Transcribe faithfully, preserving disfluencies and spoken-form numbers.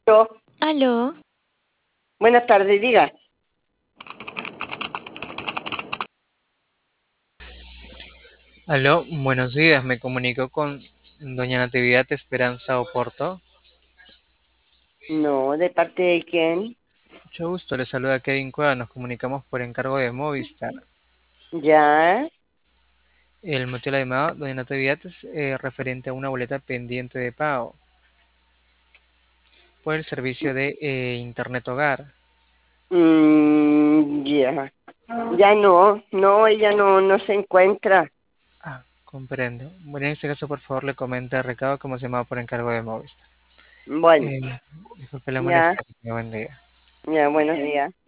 Aló, Aló, buenas tardes, diga. Aló, buenos días. Me comunico con doña Natividad Esperanza Oporto. No, ¿de parte de quién? Mucho gusto, le saluda Kevin Cueva. Nos comunicamos por encargo de Movistar. Ya. El motivo de la llamada, doña Natividad, es eh, referente a una boleta pendiente de pago por el servicio de eh, Internet Hogar. Mm, ya. Ya no, no, ella no, no se encuentra. Ah, comprendo. Bueno, en este caso, por favor, le comenta el recado como se llama por encargo de Movistar. Bueno, Eh, Disculpe la ya, molestia, que tenga buen día. ya, buenos días.